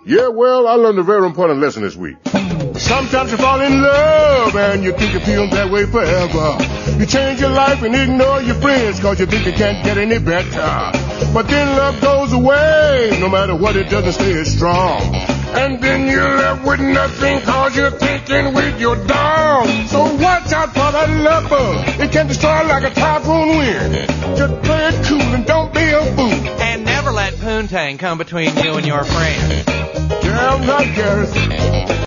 Yeah, well, I learned a very important lesson this week. Sometimes you fall in love and you think you feel that way forever. You change your life and ignore your friends cause you think it can't get any better. But then love goes away, no matter what it doesn't stay as strong. And then you're left with nothing cause you're thinking with your dog. So watch out for that love bug. It can destroy like a typhoon wind. Just play it cool and don't be a fool. And never let poontang come between you and your friends. Damn right, Garrison.